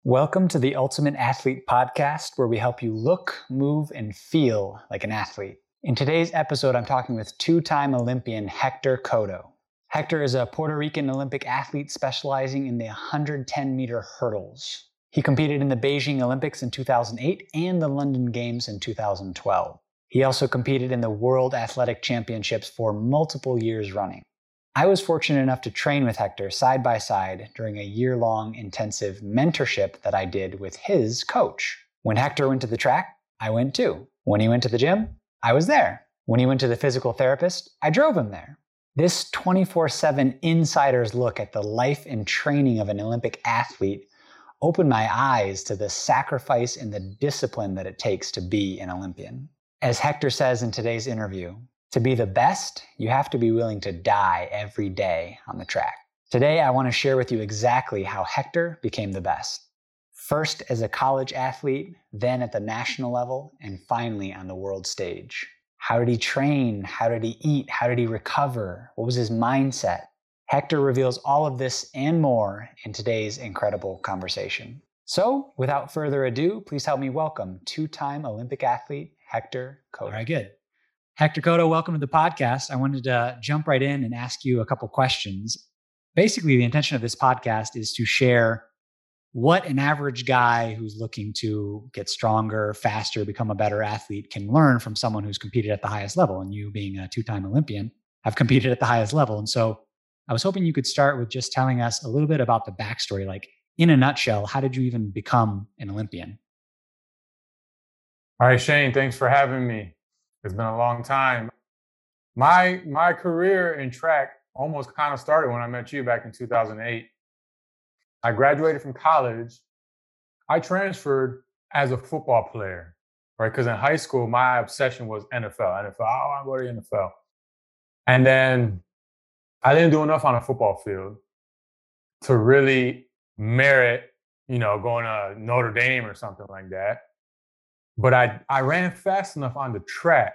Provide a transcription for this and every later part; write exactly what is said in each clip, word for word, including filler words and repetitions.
Welcome to the Ultimate Athlete Podcast, where we help you look, move, and feel like an athlete. In today's episode, I'm talking with two-time Olympian Hector Cotto. Hector is a Puerto Rican Olympic athlete specializing in the one hundred ten meter hurdles. He competed in the Beijing Olympics in two thousand eight and the London Games in two thousand twelve. He also competed in the World Athletic Championships for multiple years running. I was fortunate enough to train with Hector side by side during a year-long intensive mentorship that I did with his coach. When Hector went to the track, I went too. When he went to the gym, I was there. When he went to the physical therapist, I drove him there. This twenty-four seven insider's look at the life and training of an Olympic athlete opened my eyes to the sacrifice and the discipline that it takes to be an Olympian. As Hector says in today's interview, to be the best, you have to be willing to die every day on the track. Today, I want to share with you exactly how Hector became the best. First as a college athlete, then at the national level, and finally on the world stage. How did he train? How did he eat? How did he recover? What was his mindset? Hector reveals all of this and more in today's incredible conversation. So, without further ado, please help me welcome two-time Olympic athlete Hector Cotto. All right, good. Hector Cotto, welcome to the podcast. I wanted to jump right in and ask you a couple questions. Basically, the intention of this podcast is to share what an average guy who's looking to get stronger, faster, become a better athlete can learn from someone who's competed at the highest level. And you, being a two-time Olympian, have competed at the highest level. And so I was hoping you could start with just telling us a little bit about the backstory. Like, in a nutshell, how did you even become an Olympian? All right, Shane, thanks for having me. It's been a long time. My my career in track almost kind of started when I met you back in two thousand eight. I graduated from college. I transferred as a football player, right? Because in high school, my obsession was N F L. N F L, oh, I go to the N F L. And then I didn't do enough on a football field to really merit, you know, going to Notre Dame or something like that. But I, I ran fast enough on the track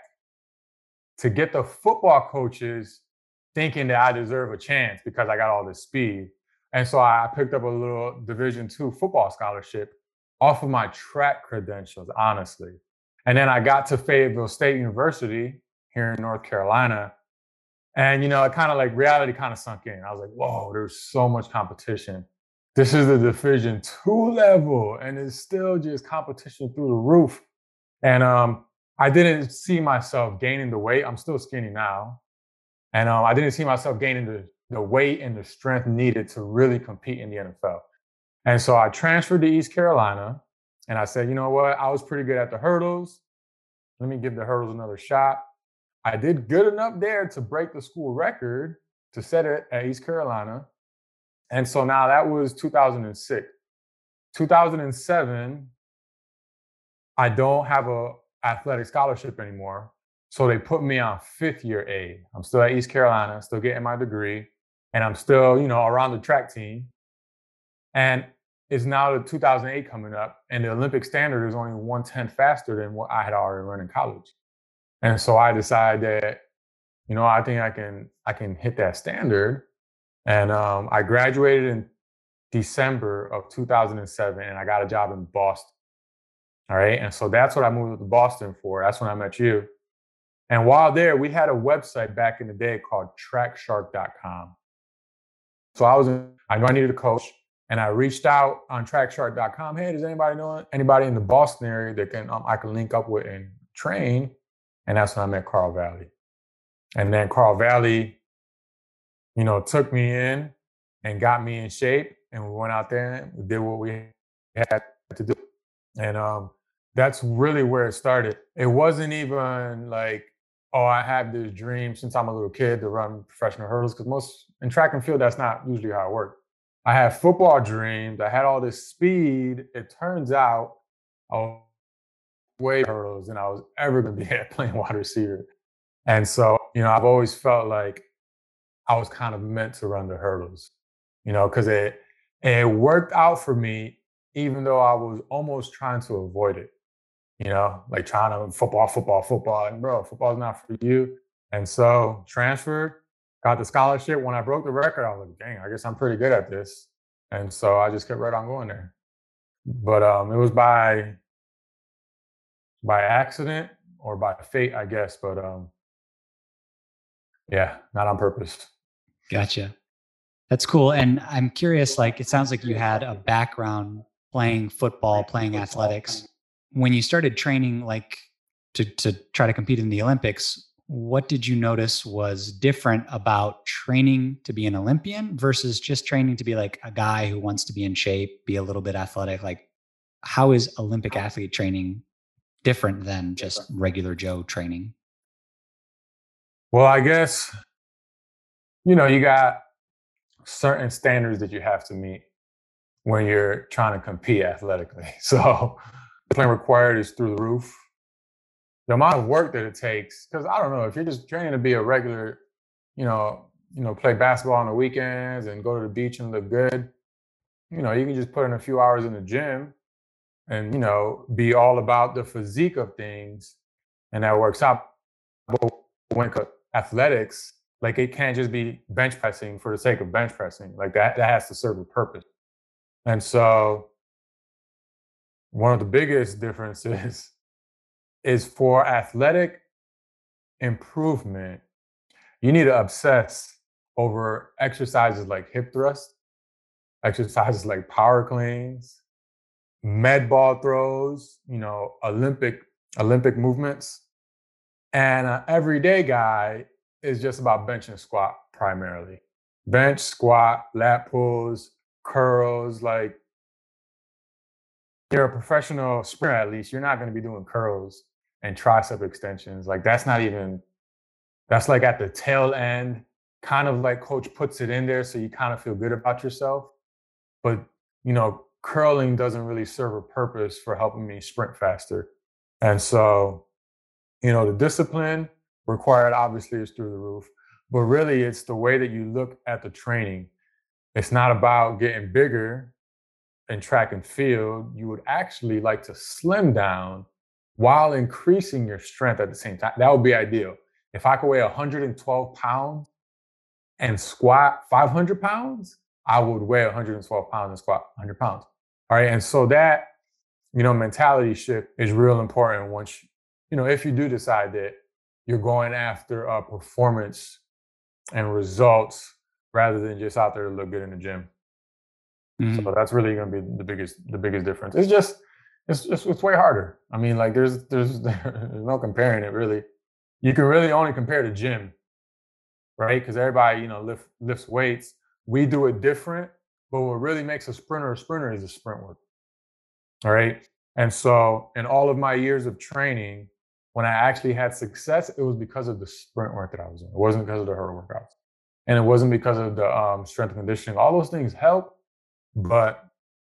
to get the football coaches thinking that I deserve a chance because I got all this speed. And so I picked up a little Division two football scholarship off of my track credentials, honestly. And then I got to Fayetteville State University here in North Carolina. And, you know, it kind of like reality kind of sunk in. I was like, whoa, there's so much competition. This is the Division two level, and it's still just competition through the roof. And um, I didn't see myself gaining the weight. I'm still skinny now. And um, I didn't see myself gaining the, the weight and the strength needed to really compete in the N F L. And so I transferred to East Carolina, and I said, you know what? I was pretty good at the hurdles. Let me give the hurdles another shot. I did good enough there to break the school record to set it at East Carolina. And so now that was two thousand six. two thousand seven, I don't have a athletic scholarship anymore. So they put me on fifth year aid. I'm still at East Carolina, still getting my degree. And I'm still, you know, around the track team. And it's now the two thousand eight coming up. And the Olympic standard is only one tenth faster than what I had already run in college. And so I decided that, you know, I think I can, I can hit that standard. And um, I graduated in December of two thousand seven, and I got a job in Boston. All right. And so that's what I moved to Boston for. That's when I met you. And while there, we had a website back in the day called track shark dot com. So I was, in, I knew I needed a coach, and I reached out on track shark dot com. Hey, does anybody know anybody in the Boston area that can um, I can link up with and train? And that's when I met Carl Valley. And then Carl Valley, you know, took me in and got me in shape. And we went out there and we did what we had to do. And um, that's really where it started. It wasn't even like, oh, I have this dream since I'm a little kid to run professional hurdles. Because most in track and field, that's not usually how it works. I had football dreams. I had all this speed. It turns out I was way hurdles than I was ever going to be at playing wide receiver. And so, you know, I've always felt like I was kind of meant to run the hurdles, you know, because it, it worked out for me, even though I was almost trying to avoid it, you know, like trying to football, football, football. And bro, football's not for you. And so transferred, got the scholarship. When I broke the record, I was like, dang, I guess I'm pretty good at this. And so I just kept right on going there. but um, it was by by accident or by fate, I guess. But um, yeah, not on purpose. Gotcha. That's cool. And I'm curious, like, it sounds like you had a background playing football, playing athletics. When you started training, like, to, to try to compete in the Olympics, what did you notice was different about training to be an Olympian versus just training to be like a guy who wants to be in shape, be a little bit athletic? Like, how is Olympic athlete training different than just regular Joe training? Well, I guess, you know, you got certain standards that you have to meet when you're trying to compete athletically. So the plan required is through the roof. The amount of work that it takes, because I don't know, if you're just training to be a regular, you know, you know, play basketball on the weekends and go to the beach and look good, you know, you can just put in a few hours in the gym and, you know, be all about the physique of things, and that works out. But when it comes to athletics, like it can't just be bench pressing for the sake of bench pressing. Like that, that has to serve a purpose. And so one of the biggest differences is for athletic improvement, you need to obsess over exercises like hip thrust, exercises like power cleans, med ball throws, you know, Olympic Olympic movements. And an everyday guy is just about bench and squat primarily. Bench, squat, lat pulls, curls. Like you're a professional sprinter, at least you're not going to be doing curls and tricep extensions. Like that's not even, that's like at the tail end, kind of like coach puts it in there so you kind of feel good about yourself. But, you know, curling doesn't really serve a purpose for helping me sprint faster. And so, you know, the discipline required obviously is through the roof, but really it's the way that you look at the training. It's not about getting bigger in track and field. You would actually like to slim down while increasing your strength at the same time. That would be ideal. If I could weigh one hundred twelve pounds and squat five hundred pounds, I would weigh one hundred twelve pounds and squat one hundred pounds. All right. And so that, you know, mentality shift is real important once, you know, if you do decide that you're going after a performance and results rather than just out there to look good in the gym. Mm-hmm. So that's really going to be the biggest, the biggest difference. It's just, it's just, it's way harder. I mean, like there's, there's, there's no comparing it really. You can really only compare to gym, right? Because everybody, you know, lift, lifts weights. We do it different, but what really makes a sprinter a sprinter is the sprint work. All right. And so in all of my years of training, when I actually had success, it was because of the sprint work that I was doing. It wasn't because of the hurdle workouts. And it wasn't because of the um, strength and conditioning. All those things help, but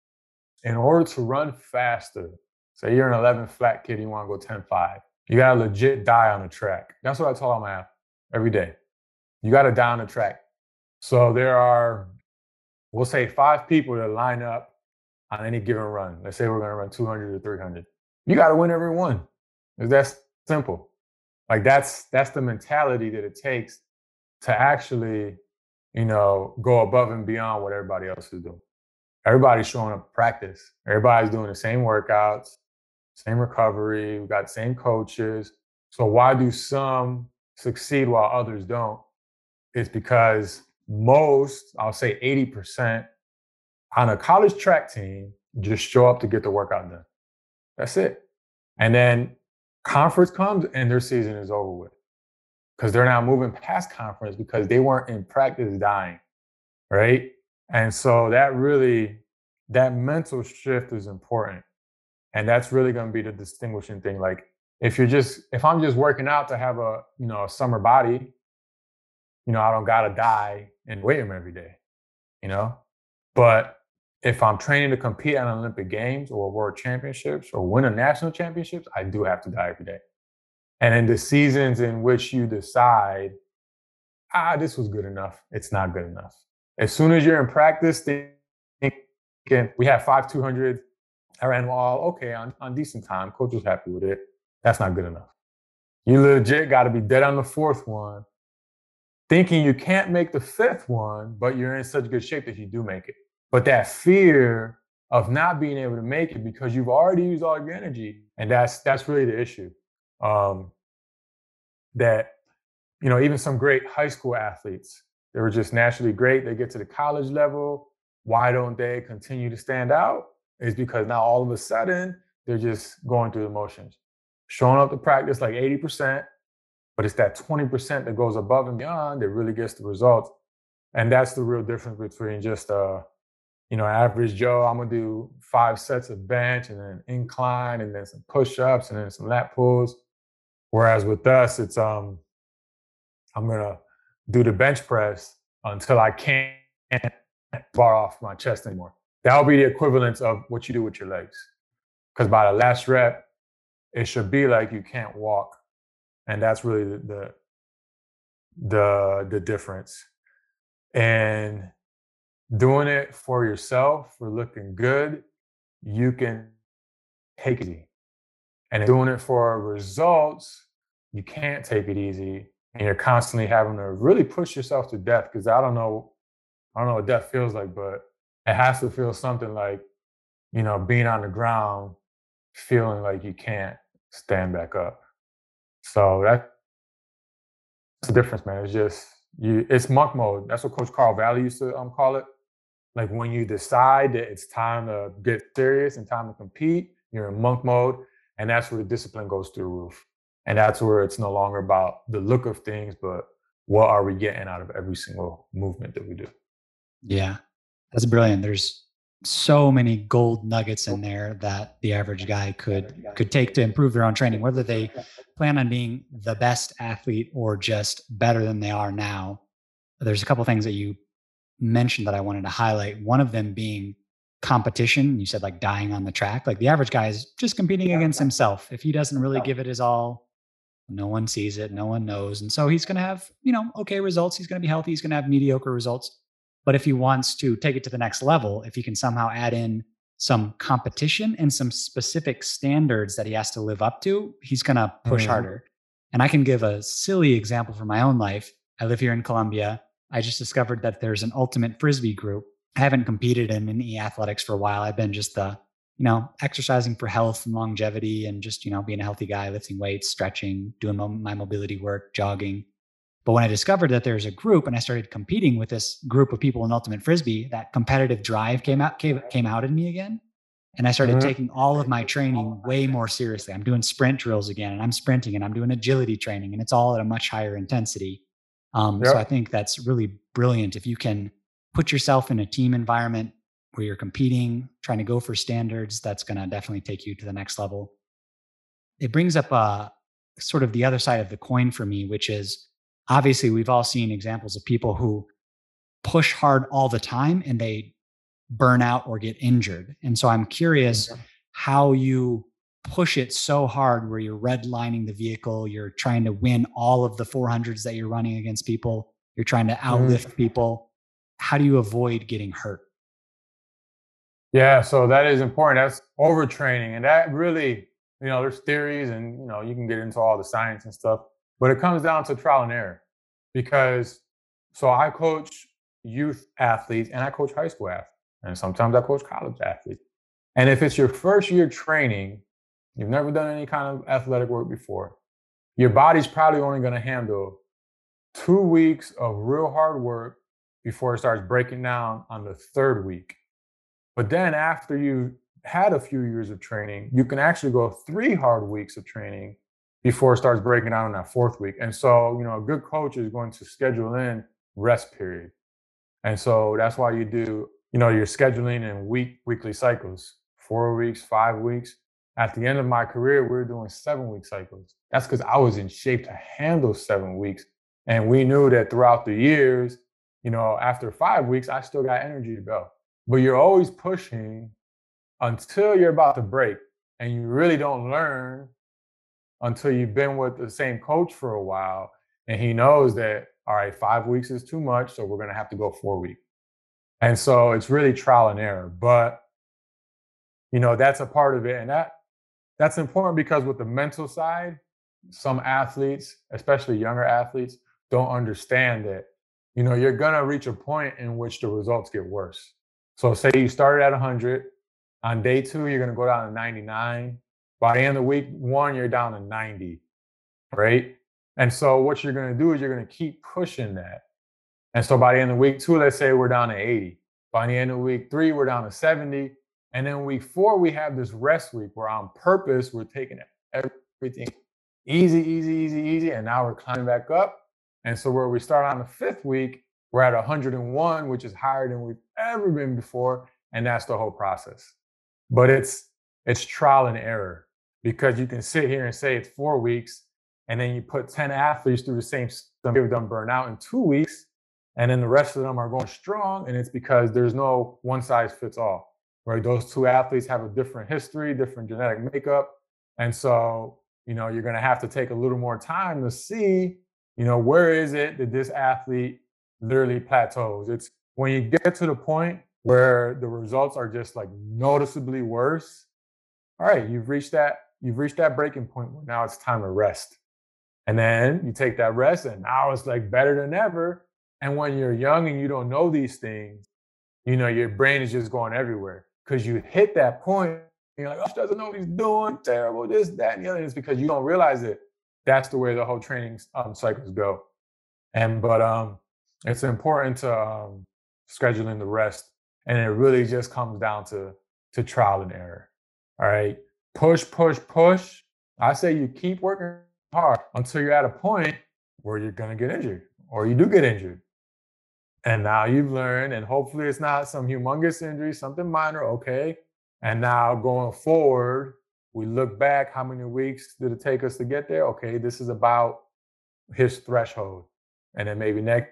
in order to run faster, say you're an eleven flat kid, you want to go ten five, you got to legit die on the track. That's what I tell my athletes every day. You got to die on the track. So there are, we'll say five people that line up on any given run. Let's say we're going to run two hundred or three hundred. You got to win every one. That's simple. Like that's, that's the mentality that it takes to actually, you know, go above and beyond what everybody else is doing. Everybody's showing up to practice. Everybody's doing the same workouts, same recovery. We've got the same coaches. So why do some succeed while others don't? It's because most, I'll say eighty percent on a college track team just show up to get the workout done. That's it. And then conference comes and their season is over with because they're now moving past conference because they weren't in practice dying, right? And so that really, that mental shift is important. And that's really going to be the distinguishing thing. Like if you're just, if I'm just working out to have a, you know, a summer body, you know, I don't got to die and weigh them every day, you know? But if I'm training to compete at Olympic Games or World Championships or win a national championships, I do have to die every day. And in the seasons in which you decide, ah, this was good enough, it's not good enough. As soon as you're in practice thinking, we have five two hundred, I ran all okay on, on decent time. Coach was happy with it. That's not good enough. You legit got to be dead on the fourth one, thinking you can't make the fifth one, but you're in such good shape that you do make it. But that fear of not being able to make it because you've already used all your energy. And that's that's really the issue. Um, that, you know, even some great high school athletes, they were just naturally great. They get to the college level. Why don't they continue to stand out? Is because now all of a sudden they're just going through the motions, showing up to practice like eighty percent, but it's that twenty percent that goes above and beyond that really gets the results. And that's the real difference between just uh, you know, average Joe. I'm gonna do five sets of bench and then incline and then some push-ups and then some lat pulls. Whereas with us, it's um, I'm gonna do the bench press until I can't bar off my chest anymore. That'll be the equivalent of what you do with your legs. Because by the last rep, it should be like you can't walk, and that's really the the the, the difference. And doing it for yourself, for looking good, you can take it easy. And doing it for results, you can't take it easy. And you're constantly having to really push yourself to death. Because I don't know, I don't know what death feels like, but it has to feel something like, you know, being on the ground, feeling like you can't stand back up. So that's the difference, man. It's just you. It's monk mode. That's what Coach Carl Valley used to um, call it. Like when you decide that it's time to get serious and time to compete, you're in monk mode, and that's where the discipline goes through the roof. And that's where it's no longer about the look of things, but what are we getting out of every single movement that we do? Yeah, that's brilliant. There's so many gold nuggets in there that the average guy could could take to improve their own training, whether they plan on being the best athlete or just better than they are now. There's a couple things that you mentioned that I wanted to highlight. One of them being competition. You said like dying on the track. Like the average guy is just competing against himself. If he doesn't really give it his all, no one sees it, no one knows. And so he's going to have, you know, okay results. He's going to be healthy. He's going to have mediocre results. But if he wants to take it to the next level, if he can somehow add in some competition and some specific standards that he has to live up to, he's going to push mm-hmm. harder. And I can give a silly example from my own life. I live here in Colombia. I just discovered that there's an ultimate Frisbee group. I haven't competed in any athletics for a while. I've been just the, you know, exercising for health and longevity and just, you know, being a healthy guy, lifting weights, stretching, doing my mobility work, jogging. But when I discovered that there's a group and I started competing with this group of people in ultimate Frisbee, that competitive drive came out, came, came out in me again. And I started mm-hmm. taking all of my training way more seriously. I'm doing sprint drills again, and I'm sprinting, and I'm doing agility training, and it's all at a much higher intensity. Um, yep. So I think that's really brilliant. If you can put yourself in a team environment where you're competing, trying to go for standards, that's going to definitely take you to the next level. It brings up uh, sort of the other side of the coin for me, which is obviously we've all seen examples of people who push hard all the time and they burn out or get injured. And so I'm curious mm-hmm. how you push it so hard where you're redlining the vehicle, you're trying to win all of the four hundreds that you're running against people, you're trying to outlift mm. people. How do you avoid getting hurt? Yeah, so that is important. That's overtraining. And that really, you know, there's theories and, you know, you can get into all the science and stuff, but it comes down to trial and error. Because, so I coach youth athletes and I coach high school athletes. And sometimes I coach college athletes. And if it's your first year training, you've never done any kind of athletic work before, your body's probably only going to handle two weeks of real hard work before it starts breaking down on the third week. But then after you had a few years of training, you can actually go three hard weeks of training before it starts breaking down in that fourth week. And so, you know, a good coach is going to schedule in rest period. And so that's why you do, you know, you're scheduling in week, weekly cycles, four weeks, five weeks. At the end of my career, we were doing seven week cycles. That's because I was in shape to handle seven weeks. And we knew that throughout the years, you know, after five weeks, I still got energy to go. But you're always pushing until you're about to break. And you really don't learn until you've been with the same coach for a while. And he knows that, all right, five weeks is too much. So we're going to have to go four weeks. And so it's really trial and error. But, you know, that's a part of it. And that that's important because with the mental side, some athletes, especially younger athletes, don't understand that, you know, you're going to reach a point in which the results get worse. So say you started at one hundred, On day two, you're going to go down to ninety-nine. By the end of week one, you're down to ninety, right? And so what you're going to do is you're going to keep pushing that. And so by the end of week two, let's say we're down to eighty. By the end of week three, we're down to seventy. And then week four, we have this rest week where on purpose, we're taking everything easy, easy, easy, easy. And now we're climbing back up. And so where we start on the fifth week, we're at one hundred one, which is higher than we've ever been before. And that's the whole process. But it's it's trial and error, because you can sit here and say it's four weeks, and then you put ten athletes through the same system, give them burn out in two weeks, and then the rest of them are going strong. And it's because there's no one size fits all, right? Those two athletes have a different history, different genetic makeup. And so, you know, you're going to have to take a little more time to see, you know, where is it that this athlete literally plateaus? It's when you get to the point where the results are just like noticeably worse. All right, you've reached that, you've reached that breaking point where now it's time to rest. And then you take that rest, and now it's like better than ever. And when you're young and you don't know these things, you know, your brain is just going everywhere because you hit that point. And you're like, oh, he doesn't know what he's doing, terrible, this, that, and the other. It's because you don't realize it. That's the way the whole training um, cycles go. And but um, it's important to um, schedule in the rest. And it really just comes down to, to trial and error. All right. Push, push, push. I say you keep working hard until you're at a point where you're going to get injured, or you do get injured. And now you've learned, and hopefully it's not some humongous injury, something minor. Okay. And now going forward, we look back, how many weeks did it take us to get there? Okay. This is about his threshold. And then maybe next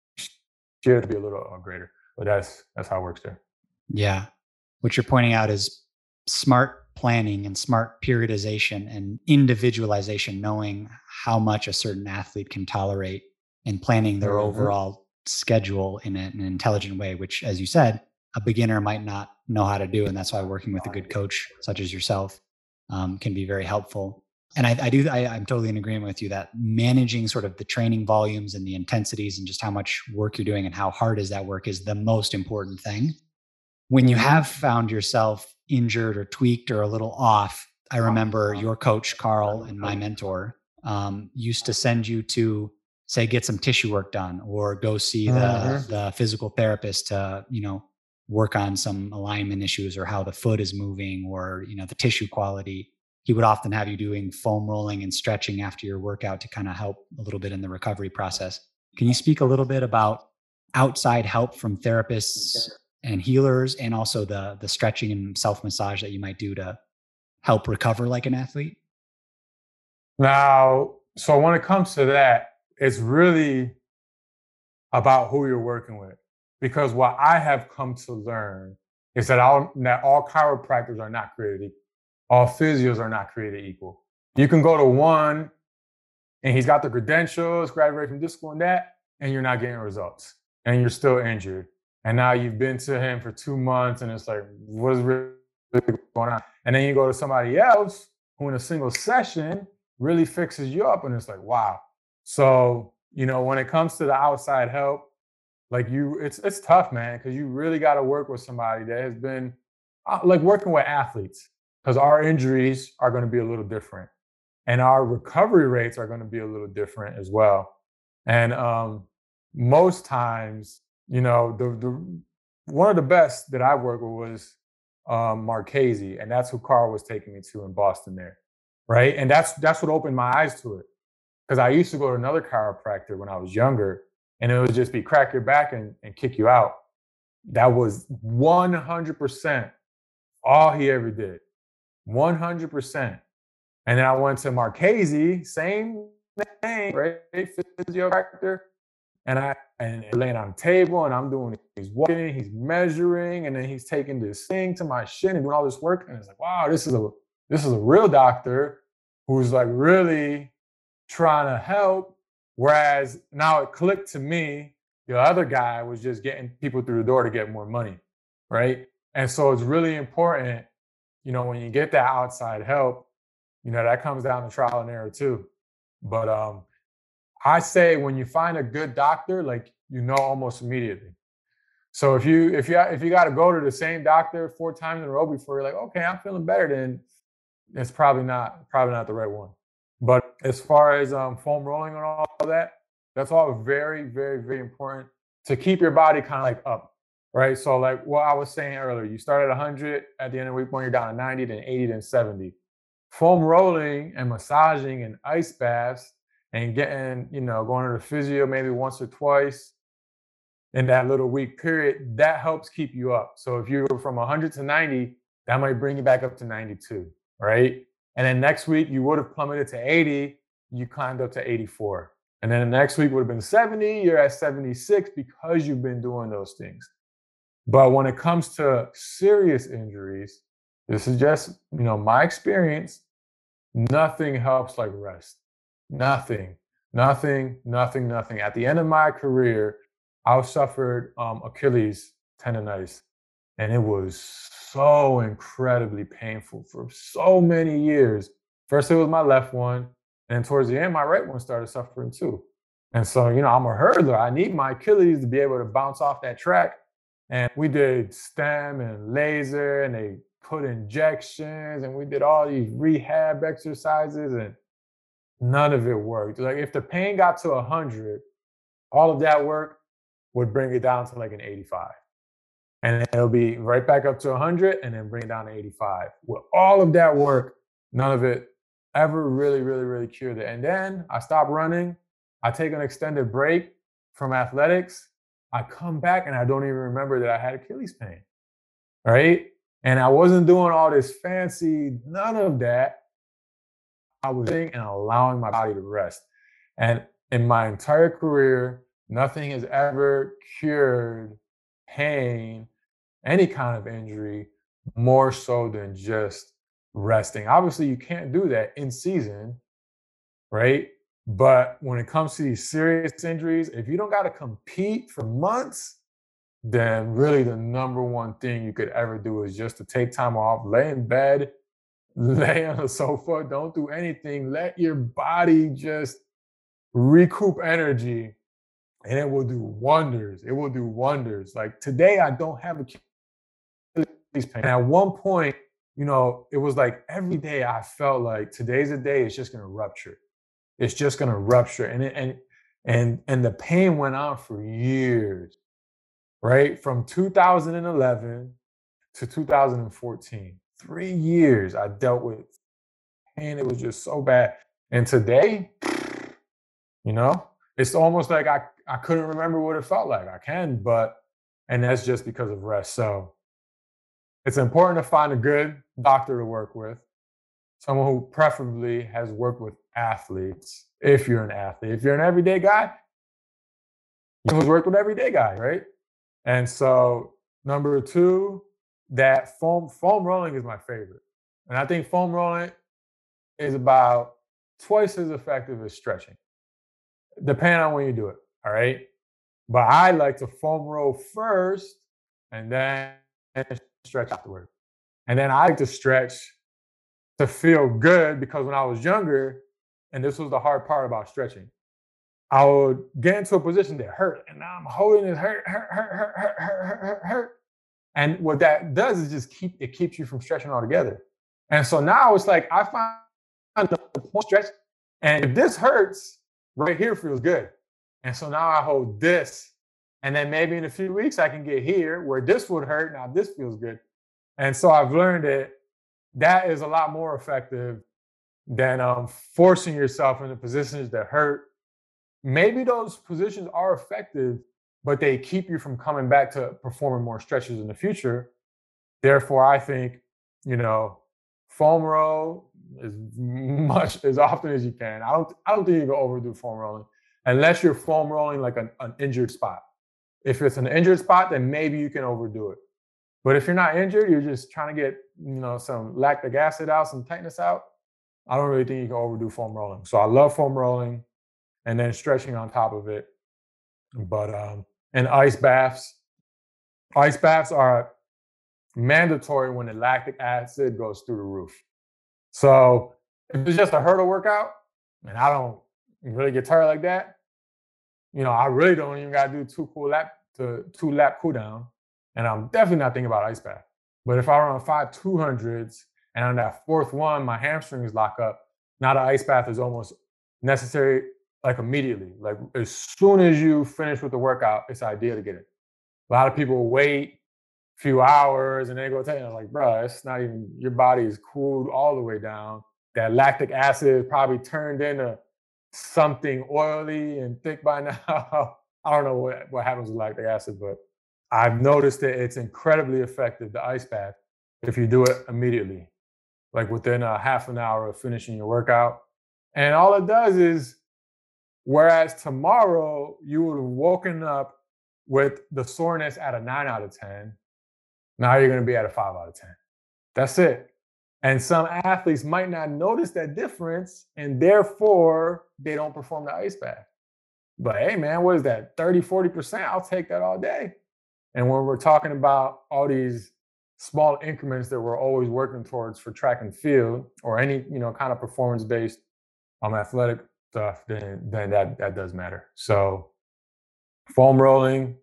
year to be a little greater. But that's that's how it works there. Yeah. What you're pointing out is smart planning and smart periodization and individualization, knowing how much a certain athlete can tolerate and planning their mm-hmm. overall schedule in a, an intelligent way, which, as you said, a beginner might not know how to do. And that's why working with a good coach such as yourself um, can be very helpful. And I, I do, I, I'm totally in agreement with you that managing sort of the training volumes and the intensities and just how much work you're doing and how hard is that work is the most important thing. When you have found yourself injured or tweaked or a little off, I remember your coach, Carl, and my mentor um, used to send you to, say, get some tissue work done, or go see the, mm-hmm. the physical therapist to, you know, work on some alignment issues or how the foot is moving, or, you know, the tissue quality. He would often have you doing foam rolling and stretching after your workout to kind of help a little bit in the recovery process. Can you speak a little bit about outside help from therapists and healers, and also the the stretching and self-massage that you might do to help recover like an athlete? Now, so when it comes to that, it's really about who you're working with. Because what I have come to learn is that all, that all chiropractors are not created equal. All physios are not created equal. You can go to one and he's got the credentials, graduated from this school and that, and you're not getting results. And you're still injured. And now you've been to him for two months and it's like, what is really going on? And then you go to somebody else who in a single session really fixes you up, and it's like, wow. So, you know, when it comes to the outside help, like you, it's it's tough, man, because you really got to work with somebody that has been, uh, like working with athletes, because our injuries are going to be a little different. And our recovery rates are going to be a little different as well. And um, most times, you know, the the one of the best that I worked with was um, Marchese, and that's who Carl was taking me to in Boston there, right? And that's that's what opened my eyes to it, because I used to go to another chiropractor when I was younger, and it would just be crack your back and, and kick you out. That was one hundred percent all he ever did, one hundred percent. And then I went to Marchese, same thing, right? Physiocrator. And I and laying on the table, and I'm doing, he's walking, he's measuring, and then he's taking this thing to my shin and doing all this work. And it's like, wow, this is a this is a real doctor who's like really trying to help. Whereas now it clicked to me, the other guy was just getting people through the door to get more money, right? And so it's really important, you know, when you get that outside help, you know, that comes down to trial and error too. But um, I say when you find a good doctor, like, you know, almost immediately. So if you if you if you got to go to the same doctor four times in a row before you're like, okay, I'm feeling better, then it's probably not probably not the right one. But as far as um, foam rolling and all that, that's all very, very, very important to keep your body kind of like up, right? So like what I was saying earlier, you start at one hundred, at the end of the week when you're down to ninety, then eighty, then seventy. Foam rolling and massaging and ice baths and getting, you know, going to the physio maybe once or twice in that little week period, that helps keep you up. So if you're from one hundred to ninety, that might bring you back up to ninety-two, right? And then next week you would have plummeted to eighty, you climbed up to eighty-four. And then the next week would have been seventy, you're at seventy-six because you've been doing those things. But when it comes to serious injuries, this is just, you know, my experience, nothing helps like rest. Nothing, nothing, nothing, nothing. At the end of my career, I suffered um, Achilles tendonitis, and it was so incredibly painful for so many years. First, it was my left one, and towards the end, my right one started suffering too. And so, you know, I'm a hurdler. I need my Achilles to be able to bounce off that track. And we did stem and laser, and they put injections, and we did all these rehab exercises, and none of it worked. Like if the pain got to one hundred, all of that work would bring it down to like an eighty-five. And it'll be right back up to one hundred and then bring it down to eighty-five. With all of that work, none of it ever really, really, really cured it. And then I stopped running. I take an extended break from athletics. I come back and I don't even remember that I had Achilles pain, right? And I wasn't doing all this fancy, none of that. I was sitting and allowing my body to rest. And in my entire career, nothing has ever cured pain, any kind of injury, more so than just resting. Obviously, you can't do that in season, right? But when it comes to these serious injuries, if you don't got to compete for months, then really the number one thing you could ever do is just to take time off, lay in bed, lay on the sofa, don't do anything. Let your body just recoup energy, and it will do wonders. It will do wonders. Like today, I don't have Achilles pain. And at one point, you know, it was like every day I felt like today's a day it's just going to rupture. It's just going to rupture. And, it, and, and, and the pain went on for years, right? From two thousand eleven to two thousand fourteen, three years I dealt with pain. It was just so bad. And today, you know, it's almost like I, I couldn't remember what it felt like. I can, but, and that's just because of rest. So it's important to find a good doctor to work with, someone who preferably has worked with athletes, if you're an athlete. If you're an everyday guy, you must work with everyday guys, right? And so number two, that foam, foam rolling is my favorite. And I think foam rolling is about twice as effective as stretching, depending on when you do it, all right? But I like to foam roll first and then stretch afterward. And then I like to stretch to feel good because when I was younger, and this was the hard part about stretching, I would get into a position that hurt, and now I'm holding it hurt, hurt, hurt, hurt, hurt, hurt, hurt, hurt. And what that does is just keep it keeps you from stretching altogether. And so now it's like I find the point stretch, and if this hurts, right here feels good. And so now I hold this, and then maybe in a few weeks I can get here where this would hurt. Now this feels good. And so I've learned that that is a lot more effective than um, forcing yourself into positions that hurt. Maybe those positions are effective, but they keep you from coming back to performing more stretches in the future. Therefore, I think, you know, foam roll as much as often as you can. I don't I don't think you can overdo foam rolling unless you're foam rolling like an, an injured spot. If it's an injured spot, then maybe you can overdo it. But if you're not injured, you're just trying to get, you know, some lactic acid out, some tightness out, I don't really think you can overdo foam rolling. So I love foam rolling and then stretching on top of it. But um, and ice baths. Ice baths are mandatory when the lactic acid goes through the roof. So if it's just a hurdle workout, and I don't really get tired like that, you know, I really don't even got to do two cool lap to two lap cool down, and I'm definitely not thinking about ice bath. But if I run five two hundreds and on that fourth one, my hamstrings lock up, now the ice bath is almost necessary, like immediately. Like as soon as you finish with the workout, it's ideal to get it. A lot of people wait a few hours and then they go take it. I'm like, bro, it's not even, your body is cooled all the way down. That lactic acid probably turned into something oily and thick by now. I don't know what, what happens with lactic acid, but I've noticed that it's incredibly effective, the ice bath, if you do it immediately, like within a half an hour of finishing your workout. And all it does is, whereas tomorrow you would have woken up with the soreness at a nine out of ten, now you're going to be at a five out of ten. That's it. And some athletes might not notice that difference, and therefore they don't perform the ice bath. But hey, man, what is that? thirty, forty percent? I'll take that all day. And when we're talking about all these small increments that we're always working towards for track and field or any, you know, kind of performance-based um, athletic stuff, then, then that, that does matter. So foam rolling,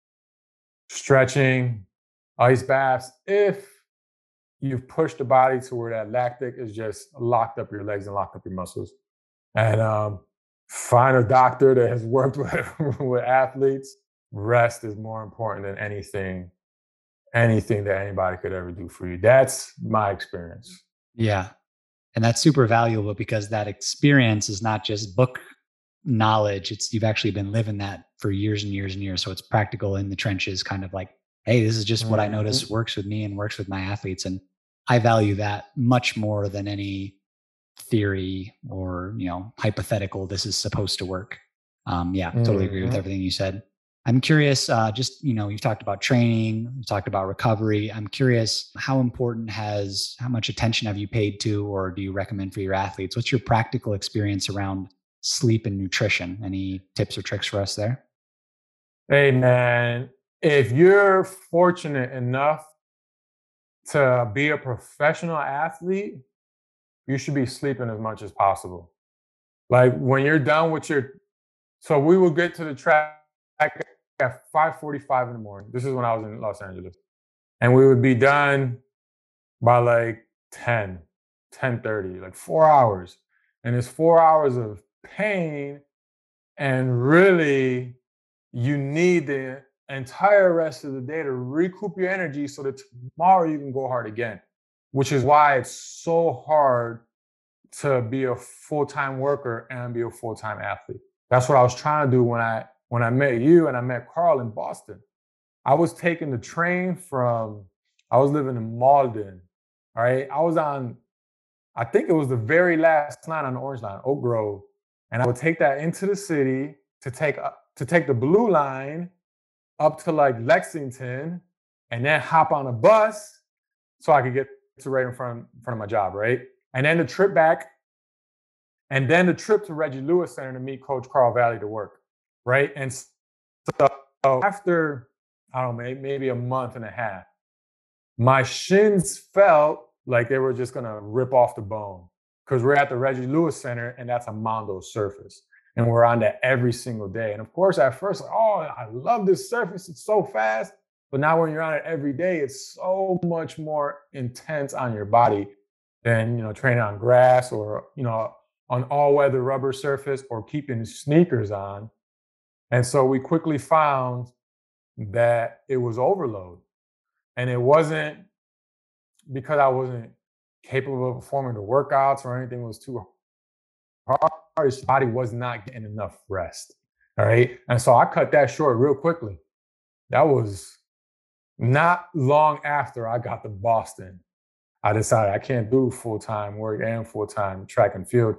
stretching, ice baths, if you've pushed the body to where that lactic is just locked up your legs and locked up your muscles. And um, find a doctor that has worked with, with athletes. Rest is more important than anything, anything that anybody could ever do for you. That's my experience. Yeah. And that's super valuable because that experience is not just book knowledge. It's you've actually been living that for years and years and years. So it's practical in the trenches, kind of like, hey, this is just what mm-hmm. I notice works with me and works with my athletes. And I value that much more than any theory or, you know, hypothetical, this is supposed to work. Um, yeah, mm-hmm. totally agree with everything you said. I'm curious, uh, just, you know, you've talked about training, you've talked about recovery. I'm curious, how important has, how much attention have you paid to, or do you recommend for your athletes? What's your practical experience around sleep and nutrition? Any tips or tricks for us there? Hey, man, if you're fortunate enough to be a professional athlete, you should be sleeping as much as possible. Like when you're done with your, so we will get to the track at five forty-five in the morning. This is when I was in Los Angeles. And we would be done by like ten, ten thirty, like four hours. And it's four hours of pain. And really, you need the entire rest of the day to recoup your energy so that tomorrow you can go hard again, which is why it's so hard to be a full-time worker and be a full-time athlete. That's what I was trying to do when I when I met you and I met Carl in Boston. I was taking the train from, I was living in Malden, all right? I was on, I think it was the very last line on the Orange Line, Oak Grove, and I would take that into the city to take to take the blue line up to like Lexington and then hop on a bus so I could get to right in front, in front of my job, right? And then the trip back, and then the trip to Reggie Lewis Center to meet Coach Carl Valley to work, right? And so after, I don't know, maybe a month and a half, my shins felt like they were just gonna rip off the bone because we're at the Reggie Lewis Center and that's a Mondo surface. And we're on that every single day. And of course, at first, like, oh, I love this surface. It's so fast. But now when you're on it every day, it's so much more intense on your body than, you know, training on grass or, you know, on all-weather rubber surface or keeping sneakers on. And so we quickly found that it was overload. And it wasn't because I wasn't capable of performing the workouts or anything was too hard. His body was not getting enough rest. All right. And so I cut that short real quickly. That was not long after I got to Boston. I decided I can't do full-time work and full-time track and field.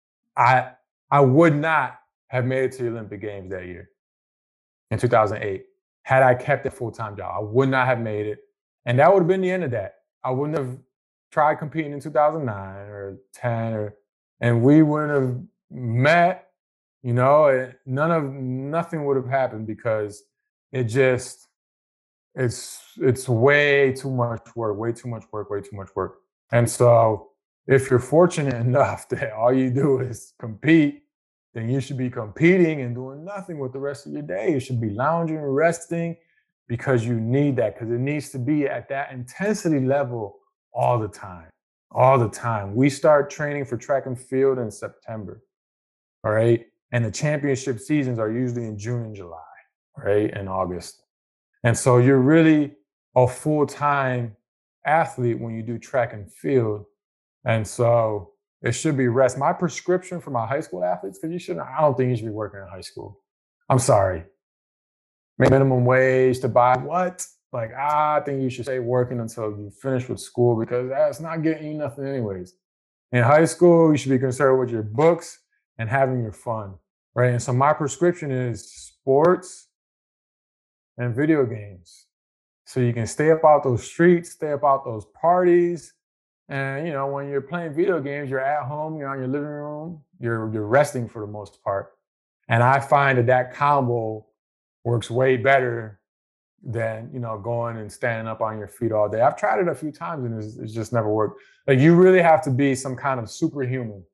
I I would not have made it to the Olympic Games that year in two thousand eight had I kept a full-time job. I would not have made it. And that would have been the end of that. I wouldn't have tried competing in two thousand nine or ten or, and we wouldn't have met, you know, none of, nothing would have happened because it just, it's, it's way too much work, way too much work, way too much work. And so if you're fortunate enough that all you do is compete then you should be competing and doing nothing with the rest of your day. You should be lounging, resting, because you need that, because it needs to be at that intensity level all the time, all the time. We start training for track and field in September, all right? And the championship seasons are usually in June and July, right? And August. And so you're really a full-time athlete when you do track and field. And so it should be rest. My prescription for my high school athletes, because you shouldn't, I don't think you should be working in high school. I'm sorry. Minimum wage to buy what? Like, I think you should stay working until you finish with school, because that's not getting you nothing anyways. In high school, you should be concerned with your books and having your fun, right? And so my prescription is sports and video games. So you can stay up out those streets, stay up out those parties. And, you know, when you're playing video games, you're at home, you're on your living room, you're, you're resting for the most part. And I find that that combo works way better than, you know, going and standing up on your feet all day. I've tried it a few times and it's, it's just never worked. Like, you really have to be some kind of superhuman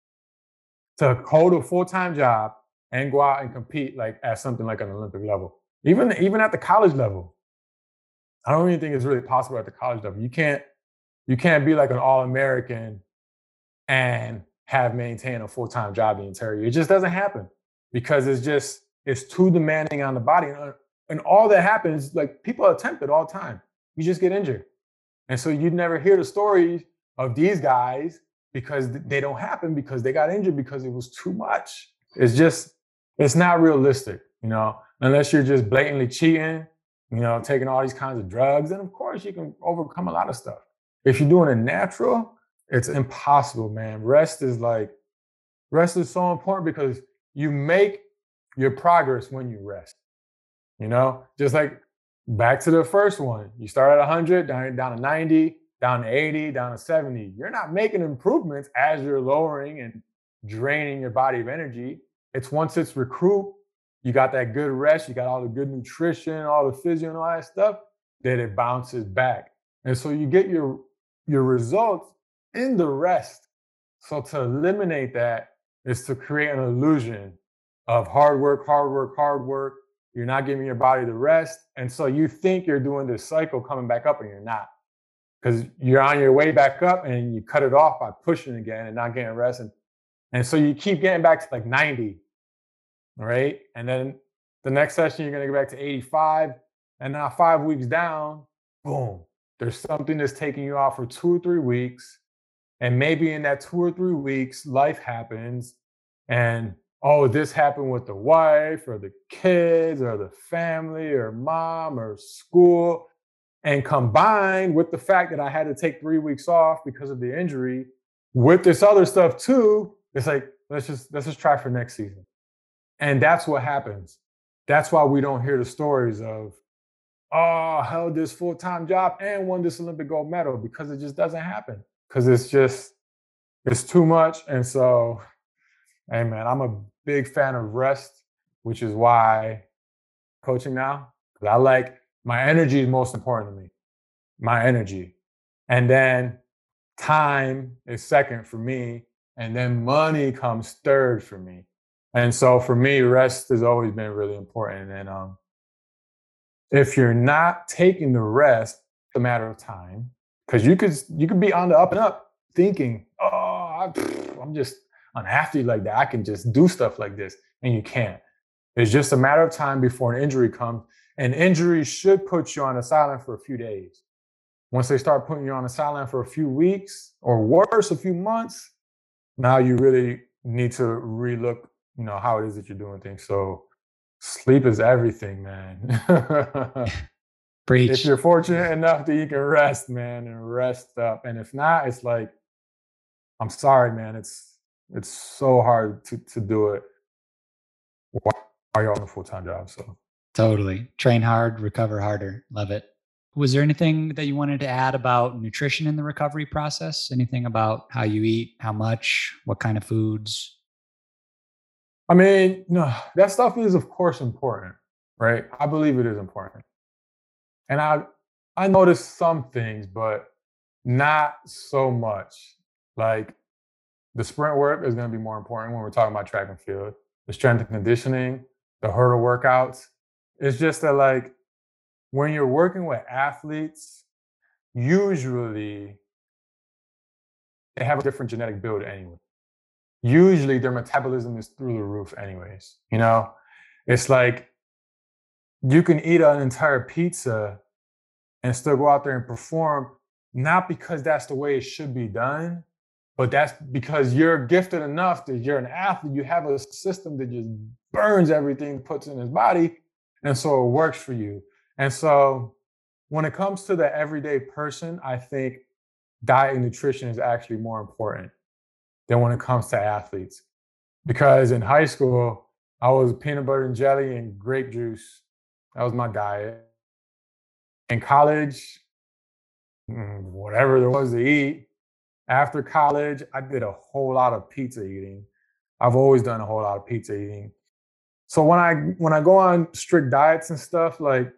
to hold a full-time job and go out and compete like at something like an Olympic level. Even, even at the college level. I don't even think it's really possible at the college level. You can't, you can't be like an All-American and have maintained a full-time job the entire year. It just doesn't happen, because it's just, it's too demanding on the body. And all that happens, like, people attempt it all the time. You just get injured. And so you never hear the stories of these guys, because they don't happen because they got injured because it was too much. It's just, it's not realistic, you know, unless you're just blatantly cheating, you know, taking all these kinds of drugs. And of course you can overcome a lot of stuff. If you're doing it natural, it's impossible, man. Rest is like, rest is so important, because you make your progress when you rest. You know, just like back to the first one, you start at one hundred, down, down to ninety, down to eighty, down to seventy. You're not making improvements as you're lowering and draining your body of energy. It's once it's recruit, you got that good rest, you got all the good nutrition, all the physio and all that stuff, then it bounces back. And so you get your, your results in the rest. So to eliminate that is to create an illusion of hard work, hard work, hard work. You're not giving your body the rest. And so you think you're doing this cycle coming back up, and you're not. Because you're on your way back up and you cut it off by pushing again and not getting rest. And, and so you keep getting back to like ninety, right? And then the next session, you're going to get back to eighty-five. And now five weeks down, boom, there's something that's taking you off for two or three weeks. And maybe in that two or three weeks, life happens. And, oh, this happened with the wife or the kids or the family or mom or school. And combined with the fact that I had to take three weeks off because of the injury, with this other stuff too, it's like, let's just let's just try for next season. And that's what happens. That's why we don't hear the stories of, oh, I held this full-time job and won this Olympic gold medal, because it just doesn't happen. Because it's just, it's too much. And so, hey man, I'm a big fan of rest, which is why coaching now, because I like, my energy is most important to me, my energy. And then time is second for me. And then money comes third for me. And so for me, rest has always been really important. And um, if you're not taking the rest, it's a matter of time, because you could, you could be on the up and up thinking, oh, I, pff, I'm just an athlete like that. I can just do stuff like this. And you can't. It's just a matter of time before an injury comes. And injuries should put you on a sideline for a few days. Once they start putting you on a sideline for a few weeks, or worse, a few months, now you really need to relook, you know, how it is that you're doing things. So sleep is everything, man. Preach. If you're fortunate enough that you can rest, man, and rest up. And if not, it's like, I'm sorry, man. It's it's so hard to, to do it while you're on a full-time job. So totally. Train hard, recover harder. Love it. Was there anything that you wanted to add about nutrition in the recovery process? Anything about how you eat, how much, what kind of foods? I mean, no, that stuff is, of course, important, right? I believe it is important. And I I noticed some things, but not so much. Like, the sprint work is going to be more important when we're talking about track and field. The strength and conditioning, the hurdle workouts. It's just that, like, when you're working with athletes, usually they have a different genetic build anyway. Usually their metabolism is through the roof anyways. You know, it's like you can eat an entire pizza and still go out there and perform, not because that's the way it should be done, but that's because you're gifted enough that you're an athlete. You have a system that just burns everything, puts in his body, and so it works for you. And so when it comes to the everyday person, I think diet and nutrition is actually more important than when it comes to athletes. Because in high school, I was peanut butter and jelly and grape juice. That was my diet. In college, whatever there was to eat. After college, I did a whole lot of pizza eating. I've always done a whole lot of pizza eating. So when I when I go on strict diets and stuff, like,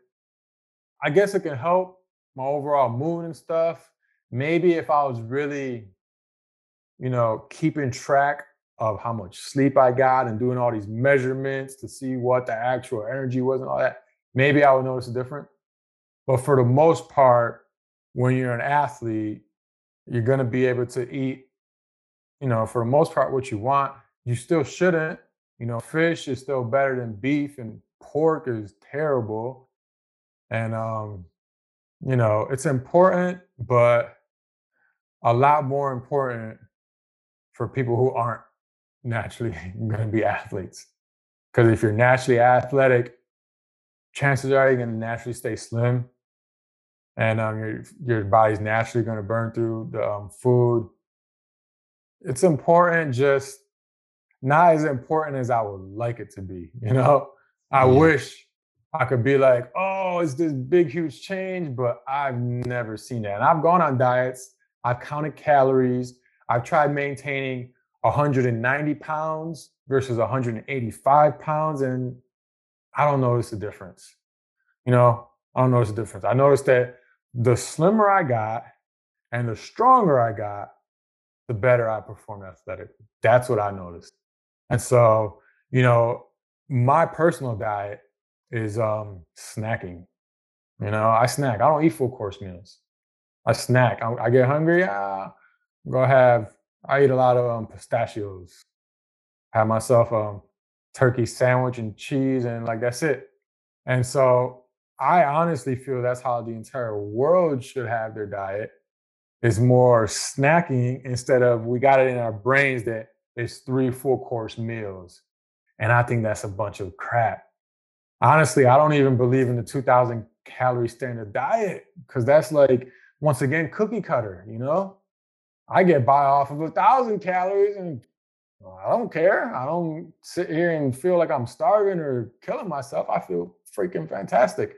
I guess it can help my overall mood and stuff. Maybe if I was really, you know, keeping track of how much sleep I got and doing all these measurements to see what the actual energy was and all that, maybe I would notice a difference. But for the most part, when you're an athlete, you're going to be able to eat, you know, for the most part, what you want. You still shouldn't. You know, fish is still better than beef, and pork is terrible. And, um, you know, it's important, but a lot more important for people who aren't naturally going to be athletes. Because if you're naturally athletic, chances are you're going to naturally stay slim. And um, your your body's naturally going to burn through the um, food. It's important, just not as important as I would like it to be. You know, I Yeah. wish I could be like, oh, it's this big, huge change, but I've never seen that. And I've gone on diets. I've counted calories. I've tried maintaining one hundred ninety pounds versus one hundred eighty-five pounds, and I don't notice the difference. You know, I don't notice the difference. I noticed that the slimmer I got and the stronger I got, the better I performed athletically. That's what I noticed. And so, you know, my personal diet is um, snacking. You know, I snack. I don't eat full course meals. I snack. I, I get hungry. Ah, go have. I eat a lot of um, pistachios. Have myself a um, turkey sandwich and cheese, and like that's it. And so I honestly feel that's how the entire world should have their diet, is more snacking instead of we got it in our brains that it's three full course meals. And I think that's a bunch of crap. Honestly, I don't even believe in the two thousand calorie standard diet, because that's like, once again, cookie cutter, you know? I get by off of a thousand calories and well, I don't care. I don't sit here and feel like I'm starving or killing myself. I feel freaking fantastic.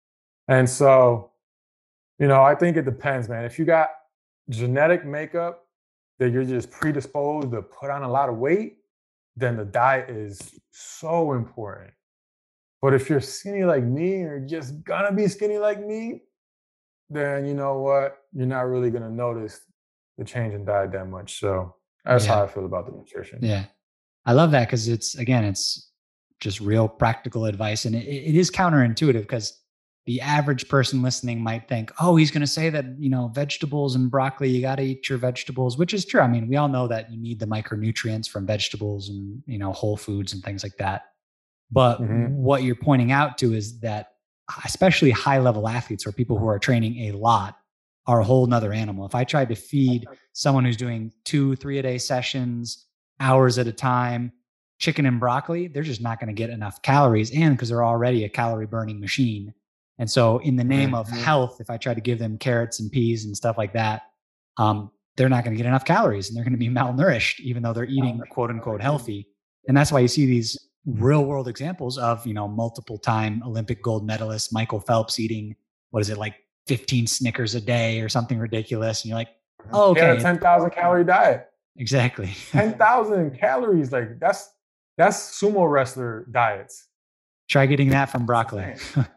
And so, you know, I think it depends, man. If you got genetic makeup that you're just predisposed to put on a lot of weight, then the diet is so important. But if you're skinny like me, or just gonna be skinny like me, then you know what? You're not really gonna notice the change in diet that much. So that's Yeah. how I feel about the nutrition. Yeah. I love that because it's, again, it's just real practical advice. And it, it is counterintuitive because the average person listening might think, oh, he's going to say that, you know, vegetables and broccoli, you got to eat your vegetables, which is true. I mean, we all know that you need the micronutrients from vegetables and, you know, whole foods and things like that. But Mhm. what you're pointing out to is that especially high level athletes or people who are training a lot are a whole nother animal. If I tried to feed someone who's doing two, three a day sessions, hours at a time, chicken and broccoli, they're just not going to get enough calories, and because they're already a calorie burning machine. And so in the name of Mhm. health, if I try to give them carrots and peas and stuff like that, um, they're not going to get enough calories and they're going to be malnourished, even though they're eating quote unquote healthy. And that's why you see these real world examples of, you know, multiple time Olympic gold medalist Michael Phelps eating, what is it, like fifteen Snickers a day or something ridiculous. And you're like, oh, He had okay. a ten thousand calorie diet. Exactly. ten thousand calories. Like that's, that's sumo wrestler diets. Try getting that from broccoli.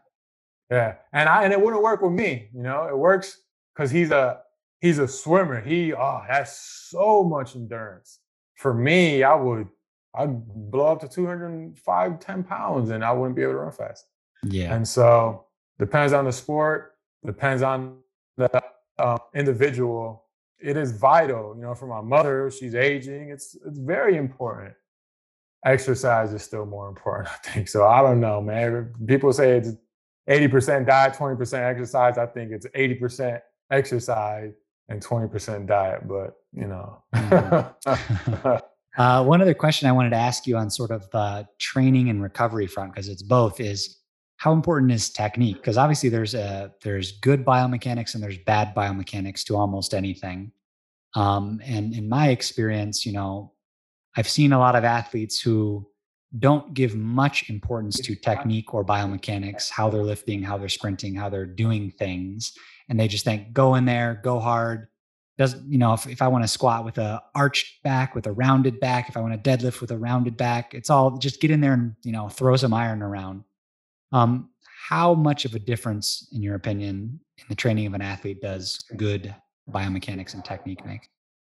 Yeah. And I, and it wouldn't work with me, you know, it works because he's a, he's a swimmer. He, oh, that's so much endurance. For me, I would, I'd blow up to two hundred five, ten pounds and I wouldn't be able to run fast. Yeah. And so depends on the sport, depends on the uh, individual. It is vital, you know, for my mother, she's aging. It's, it's very important. Exercise is still more important, I think. So I don't know, man. People say it's eighty percent diet, twenty percent exercise. I think it's eighty percent exercise and twenty percent diet, but you know. Mhm. uh, one other question I wanted to ask you on sort of the training and recovery front, because it's both, is how important is technique? Because obviously there's a there's good biomechanics and there's bad biomechanics to almost anything. Um, and in my experience, you know, I've seen a lot of athletes who don't give much importance to technique or biomechanics, how they're lifting, how they're sprinting, how they're doing things. And they just think, go in there, go hard. Does, you know, if, if I want to squat with a arched back, with a rounded back, if I want to deadlift with a rounded back, it's all just get in there and, you know, throw some iron around. Um, how much of a difference, in your opinion, in the training of an athlete does good biomechanics and technique make?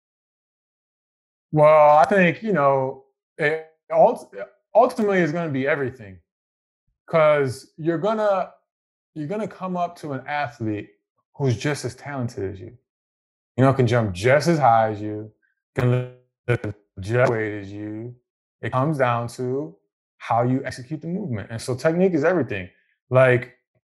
Well, I think, you know, it ult- ultimately is going to be everything because you're going to you're going to come up to an athlete who's just as talented as you. You know, can jump just as high as you, can lift just as weight as you. It comes down to how you execute the movement. And so technique is everything. Like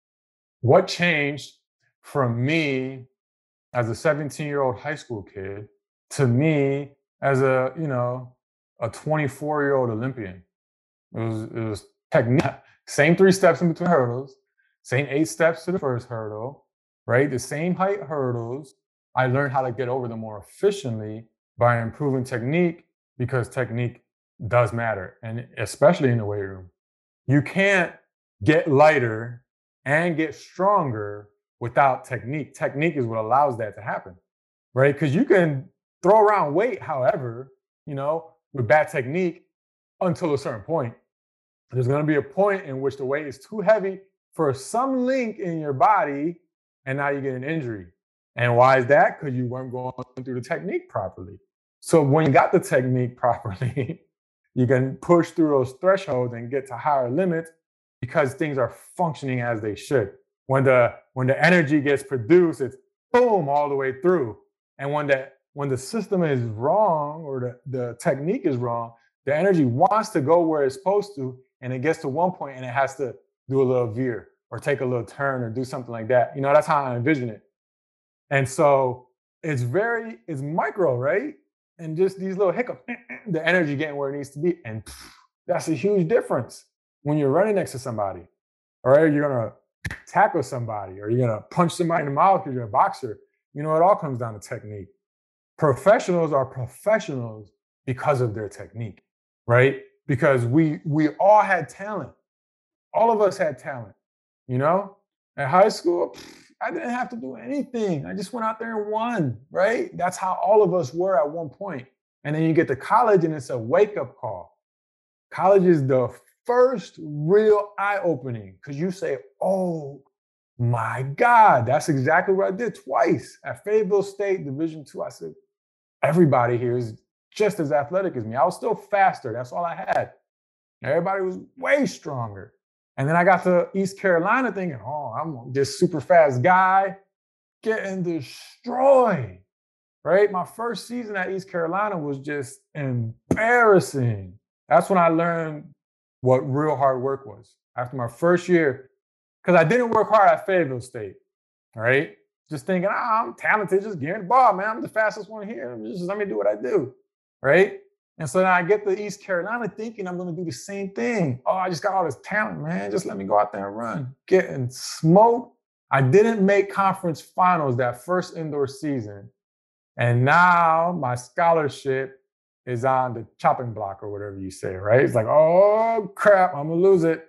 what changed from me as a seventeen-year-old high school kid to me as a, you know, a twenty-four-year-old Olympian. It was it was technique. Same three steps in between hurdles, same eight steps to the first hurdle, right? The same height hurdles. I learned how to get over them more efficiently by improving technique because technique does matter, and especially in the weight room. You can't get lighter and get stronger without technique. Technique is what allows that to happen, right? Because you can throw around weight, however, you know, with bad technique until a certain point. There's going to be a point in which the weight is too heavy for some link in your body, and now you get an injury. And why is that? Because you weren't going through the technique properly. So when you got the technique properly, you can push through those thresholds and get to higher limits because things are functioning as they should. When the when the energy gets produced, it's boom all the way through. And when the when the system is wrong or the, the technique is wrong, the energy wants to go where it's supposed to, and it gets to one point and it has to do a little veer or take a little turn or do something like that. You know, that's how I envision it. And so it's very, it's micro, right? And just these little hiccups, the energy getting where it needs to be. And that's a huge difference when you're running next to somebody, or you're going to tackle somebody, or you're going to punch somebody in the mouth because you're a boxer. You know, it all comes down to technique. Professionals are professionals because of their technique, right? Because we we all had talent. All of us had talent, you know? At high school, I didn't have to do anything. I just went out there and won, right? That's how all of us were at one point. And then you get to college and it's a wake-up call. College is the first real eye-opening because you say, oh my God, that's exactly what I did twice. At Fayetteville State, Division two, I said, everybody here is just as athletic as me. I was still faster. That's all I had. Everybody was way stronger. And then I got to East Carolina thinking, oh, I'm this super fast guy getting destroyed, right? My first season at East Carolina was just embarrassing. That's when I learned what real hard work was. After my first year, because I didn't work hard at Fayetteville State, right? Just thinking, ah, I'm talented, just give me the ball, man. I'm the fastest one here. Just let me do what I do, right? And so then I get to East Carolina thinking I'm going to do the same thing. Oh, I just got all this talent, man. Just let me go out there and run. Getting smoked. I didn't make conference finals that first indoor season. And now my scholarship is on the chopping block or whatever you say, right? It's like, oh, crap, I'm going to lose it.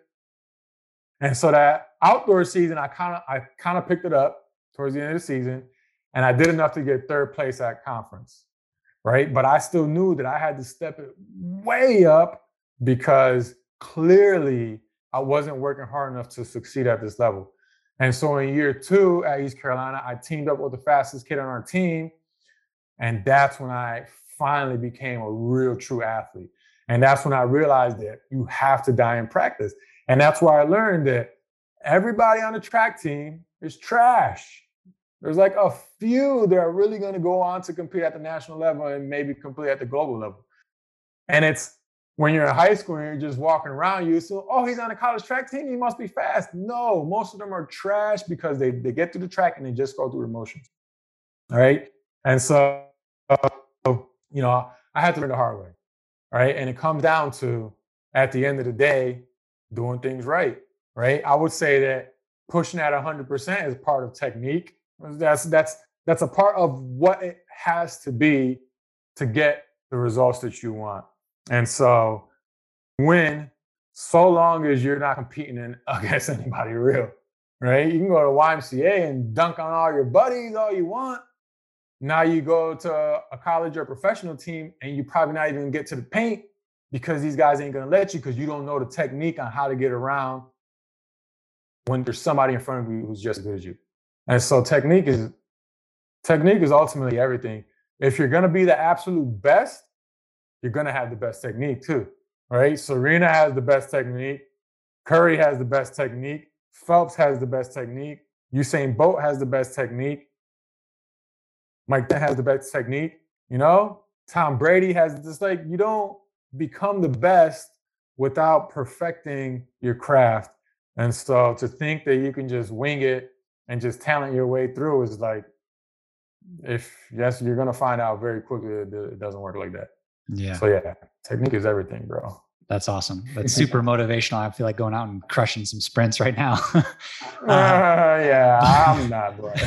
And so that outdoor season, I kind of I kind of picked it up towards the end of the season, and I did enough to get third place at conference. Right? But I still knew that I had to step it way up because clearly I wasn't working hard enough to succeed at this level. And so in year two at East Carolina, I teamed up with the fastest kid on our team. And that's when I finally became a real true athlete. And that's when I realized that you have to die in practice. And that's why I learned that everybody on the track team is trash. There's like a few that are really going to go on to compete at the national level and maybe compete at the global level. And it's when you're in high school and you're just walking around, you assume, oh, he's on a college track team, he must be fast. No, most of them are trash because they, they get to the track and they just go through the motions. All right. And so, uh, you know, I had to learn the hard way. All right. And it comes down to, at the end of the day, doing things right. Right. I would say that pushing at one hundred percent is part of technique. That's, that's, that's a part of what it has to be to get the results that you want. And so when, so long as you're not competing in, against anybody real, right? You can go to Y M C A and dunk on all your buddies all you want. Now you go to a college or a professional team and you probably not even get to the paint because these guys ain't gonna let you because you don't know the technique on how to get around when there's somebody in front of you who's just as good as you. And so technique is technique is ultimately everything. If you're gonna be the absolute best, you're gonna have the best technique too, right? Serena has the best technique. Curry has the best technique. Phelps has the best technique. Usain Bolt has the best technique. Mike Tyson has the best technique. You know, Tom Brady has just like, you don't become the best without perfecting your craft. And so to think that you can just wing it and just talent your way through is like, if yes, you're gonna find out very quickly that it doesn't work like that. Yeah. So yeah, technique is everything, bro. That's awesome. That's super motivational. I feel like going out and crushing some sprints right now. uh, uh, yeah, I'm not, bro.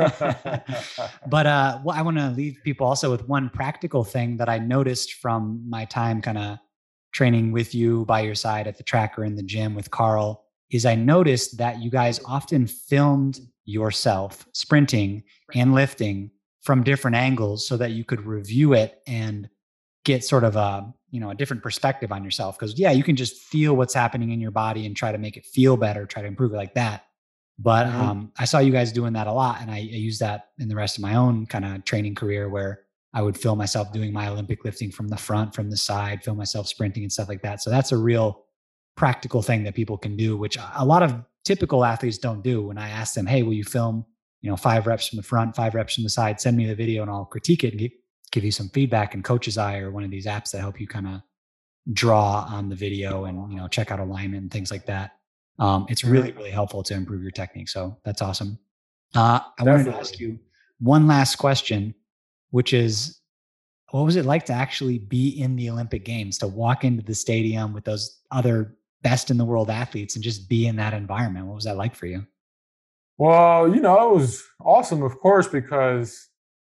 But uh, well, I want to leave people also with one practical thing that I noticed from my time kind of training with you by your side at the track or in the gym with Carl, is I noticed that you guys often filmed yourself sprinting and lifting from different angles so that you could review it and get sort of a, you know, a different perspective on yourself. Cause yeah, you can just feel what's happening in your body and try to make it feel better, try to improve it like that. But mm-hmm. um, I saw you guys doing that a lot. And I, I use that in the rest of my own kind of training career where I would film myself doing my Olympic lifting from the front, from the side, film myself sprinting and stuff like that. So that's a real practical thing that people can do, which a lot of typical athletes don't do. When I ask them, hey, will you film, you know, five reps from the front, five reps from the side, send me the video and I'll critique it and get, give you some feedback. And Coach's Eye or one of these apps that help you kind of draw on the video and, you know, check out alignment and things like that. Um, it's really, really helpful to improve your technique. So that's awesome. Uh, I Definitely. wanted to ask you one last question, which is, what was it like to actually be in the Olympic Games, to walk into the stadium with those other best in the world athletes and just be in that environment? What was that like for you? Well, you know, it was awesome, of course, because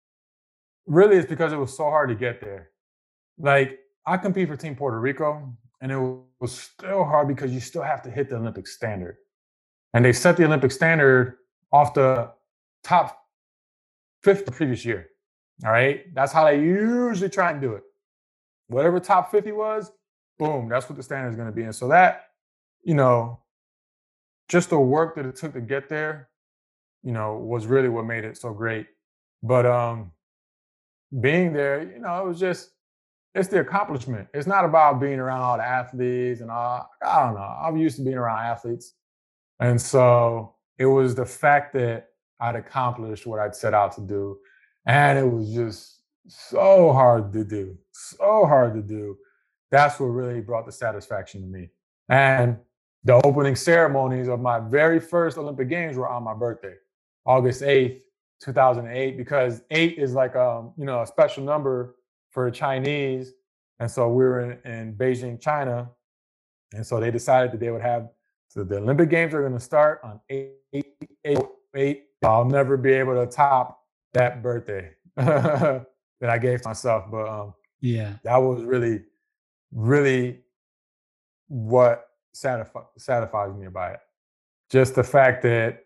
really it's because it was so hard to get there. Like, I compete for Team Puerto Rico, and it was still hard because you still have to hit the Olympic standard. And they set the Olympic standard off the top fifty the previous year. All right. That's how they usually try and do it. Whatever top fifty was, boom, that's what the standard is going to be. And so that, you know, just the work that it took to get there, you know, was really what made it so great. But um, being there, you know, it was just, it's the accomplishment. It's not about being around all the athletes and all, I don't know. I'm used to being around athletes. And so it was the fact that I'd accomplished what I'd set out to do. And it was just so hard to do, so hard to do. That's what really brought the satisfaction to me. And the opening ceremonies of my very first Olympic Games were on my birthday, August eighth, two thousand eight, because eight is like, um, you know, a special number for the Chinese. And so we were in, in Beijing, China. And so they decided that they would have, so the Olympic Games are going to start on eight, eight, eight, eight. I'll never be able to top that birthday that I gave myself. But um, yeah, that was really, really what satisfi- satisfies me about it. Just the fact that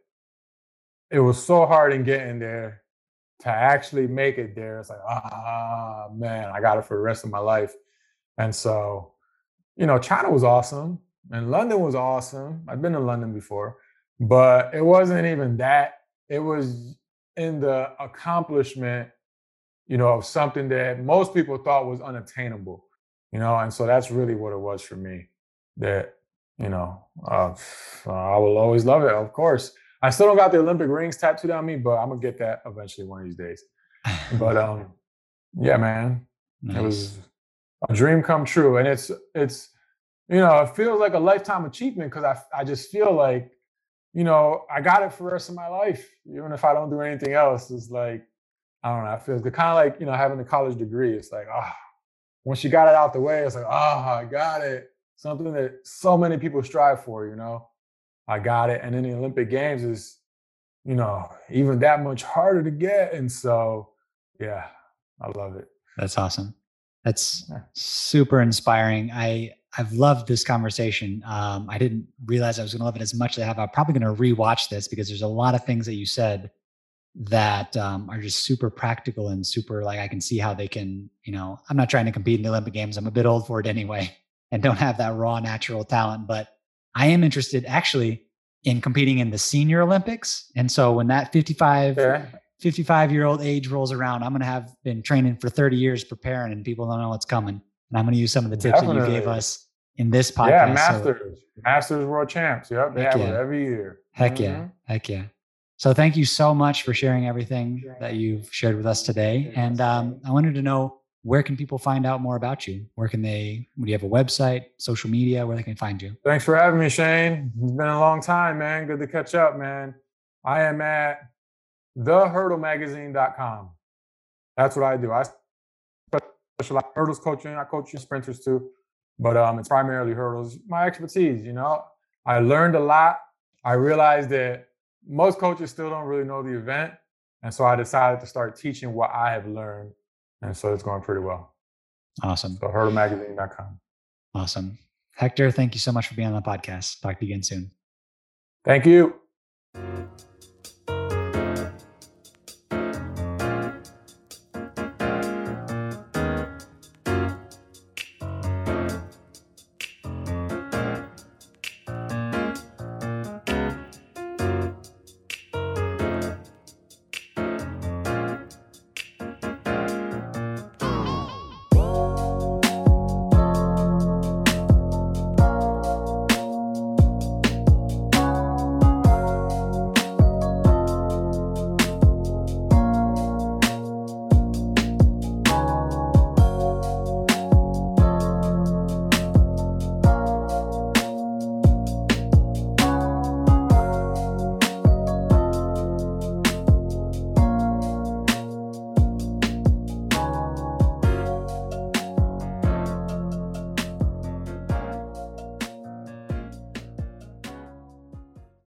it was so hard in getting there to actually make it there. It's like, ah, man, I got it for the rest of my life. And so, you know, China was awesome and London was awesome. I've been to London before, but it wasn't even that. It was in the accomplishment you know, of something that most people thought was unattainable, you know, and so that's really what it was for me. That, you know, uh, I will always love it, of course. I still don't got the Olympic rings tattooed on me, but I'm gonna get that eventually one of these days. But um, yeah, man, Nice. It was a dream come true, and it's it's you know, it feels like a lifetime achievement because I I just feel like, you know, I got it for the rest of my life, even if I don't do anything else. It's like, I don't know, I feel kind of like, you know, having a college degree. It's like, ah, once you got it out the way, it's like, ah, I got it. Something that so many people strive for, you know. I got it. And then the Olympic Games is, you know, even that much harder to get. And so, yeah, I love it. That's awesome. That's Yeah. super inspiring. I I've loved this conversation. Um, I didn't realize I was going to love it as much as I have. I'm probably going to rewatch this because there's a lot of things that you said that um, are just super practical and super like I can see how they can. You know, I'm not trying to compete in the Olympic Games. I'm a bit old for it anyway, and don't have that raw natural talent. But I am interested actually in competing in the Senior Olympics. And so when that fifty-five Yeah. fifty-five year old age rolls around, I'm going to have been training for thirty years preparing and people don't know what's coming. And I'm going to use some of the tips Definitely. that you gave us in this podcast. Yeah, So- Masters. Masters World Champs. Yep. They Heck have yeah. it every year. Heck yeah. Mhm. Heck yeah. So thank you so much for sharing everything that you've shared with us today. And um, I wanted to know, where can people find out more about you? Where can they, do you have a website, social media, where they can find you? Thanks for having me, Shane. It's been a long time, man. Good to catch up, man. I am at the hurdle magazine dot com. That's what I do. I specialize in hurdles coaching. I coach sprinters too, but um, it's primarily hurdles. My expertise, you know. I learned a lot. I realized that most coaches still don't really know the event, and so I decided to start teaching what I have learned, and so it's going pretty well. Awesome. So hurdle magazine dot com. Awesome. Hector, thank you so much for being on the podcast. Talk to you again soon. Thank you.